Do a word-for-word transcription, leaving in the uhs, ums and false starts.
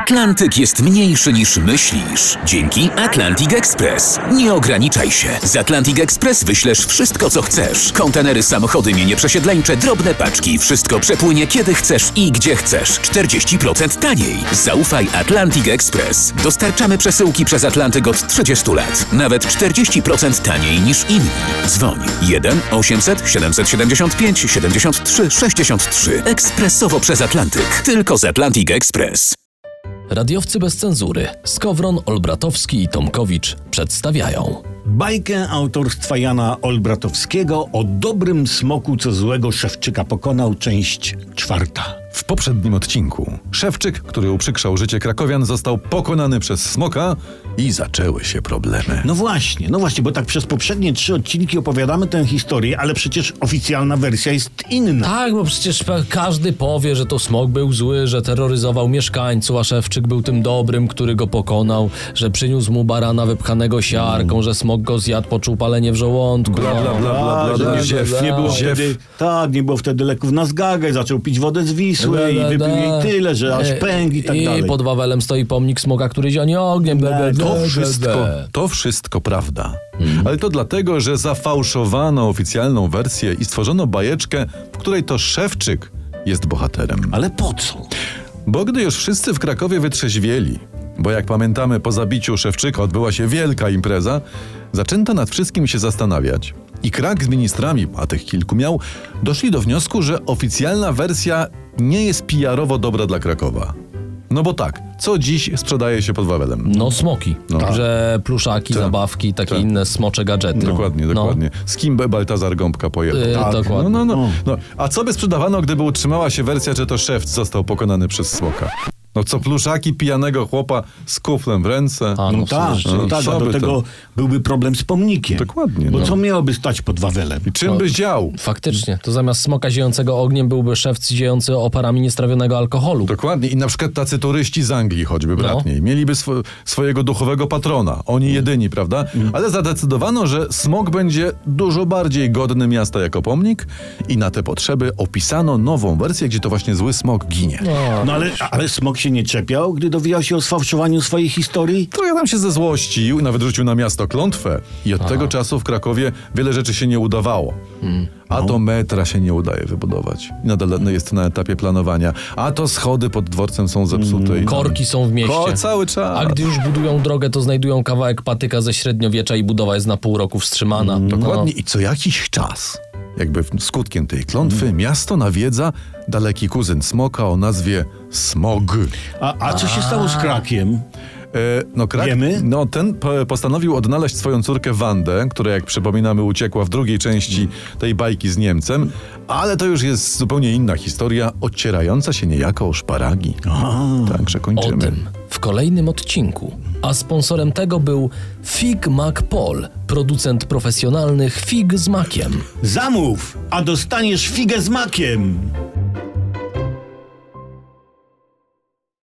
Atlantyk jest mniejszy niż myślisz. Dzięki Atlantic Express. Nie ograniczaj się. Z Atlantic Express wyślesz wszystko, co chcesz. Kontenery, samochody, mienie przesiedleńcze, drobne paczki. Wszystko przepłynie kiedy chcesz i gdzie chcesz. czterdzieści procent taniej. Zaufaj Atlantic Express. Dostarczamy przesyłki przez Atlantyk od trzydziestu lat. Nawet czterdzieści procent taniej niż inni. Dzwoń jeden osiemset siedemset siedemdziesiąt pięć siedemdziesiąt trzy sześćdziesiąt trzy. Ekspresowo przez Atlantyk. Tylko z Atlantic Express. Radiowcy bez cenzury. Skowron, Olbratowski i Tomkowicz przedstawiają bajkę autorstwa Jana Olbratowskiego o dobrym smoku, co złego Szewczyka pokonał, część czwarta. W poprzednim odcinku Szewczyk, który uprzykrzał życie krakowian, został pokonany przez smoka i zaczęły się problemy. No właśnie, no właśnie, bo tak przez poprzednie trzy odcinki opowiadamy tę historię, ale przecież oficjalna wersja jest inna. Tak, bo przecież każdy powie, że to smok był zły, że terroryzował mieszkańców, a Szewczyk był tym dobrym, który go pokonał, że przyniósł mu barana wypchanego siarką, że smok go zjadł, poczuł palenie w żołądku. Bla, bla, bla, bla, bla, bla, Ziew, nie było ziew. wtedy, tak, nie było wtedy leków na zgagę, zaczął pić wodę z Wisły Da, da, i wypił da. jej tyle, że aż pękł i tak I dalej. pod Wawelem stoi pomnik smoka, który zionie ogniem. Be, be, To be, wszystko, be. to wszystko prawda. Ale to dlatego, że zafałszowano oficjalną wersję i stworzono bajeczkę, w której to Szewczyk jest bohaterem. Ale po co? Bo gdy już wszyscy w Krakowie wytrzeźwieli, bo jak pamiętamy, po zabiciu Szewczyka odbyła się wielka impreza, zaczęto nad wszystkim się zastanawiać. I Krak z ministrami, a tych kilku miał, doszli do wniosku, że oficjalna wersja nie jest P R-owo dobra dla Krakowa. No bo tak, co dziś sprzedaje się pod Wawelem? No smoki, No. że pluszaki, Tak. zabawki, takie Tak. inne smocze gadżety. Dokładnie, No. dokładnie. Z kim Baltazar Gąbka pojechał? Yy, Tak. dokładnie. No, no, no, no. A co by sprzedawano, gdyby utrzymała się wersja, że to Szewc został pokonany przez smoka? No co, pluszaki pijanego chłopa z kuflem w ręce? A, No, no tak, przecież- no, tak, a co do by tego to? byłby problem z pomnikiem. Dokładnie, Bo no. co miałoby stać pod Wawelem? I czym by działł? Faktycznie, to zamiast smoka ziejącego ogniem byłby szewc ziejący oparami niestrawionego alkoholu. Dokładnie. I na przykład tacy turyści z Anglii, choćby bratniej, mieliby swo- swojego duchowego patrona. Oni jedyni, prawda? Ale zadecydowano, że smok będzie dużo bardziej godny miasta jako pomnik i na te potrzeby opisano nową wersję, gdzie to właśnie zły smok ginie. No ale, ale smok się nie czepiał, gdy dowiedział się o sfałszowaniu swojej historii? Trochę tam się zezłościł, nawet rzucił na miasto klątwę i od tego czasu w Krakowie wiele rzeczy się nie udawało. A to metra się nie udaje wybudować. I nadal no, jest na etapie planowania. A to schody pod dworcem są zepsute. I Korki są w mieście. Ko- cały czas. A gdy już budują drogę, to znajdują kawałek patyka ze średniowiecza i budowa jest na pół roku wstrzymana. Dokładnie. I co jakiś czas, jakby skutkiem tej klątwy, miasto nawiedza daleki kuzyn smoka o nazwie Smog. A, a co się stało z Krakiem? E, no, Krak, Wiemy? no ten po, postanowił odnaleźć swoją córkę Wandę, która, jak przypominamy, uciekła w drugiej części tej bajki z Niemcem, ale to już jest zupełnie inna historia, ocierająca się niejako o szparagi. Także O kończymy. tym w kolejnym odcinku. A sponsorem tego był Fig Mac Pol, producent profesjonalnych fig z makiem. Zamów, a dostaniesz figę z makiem.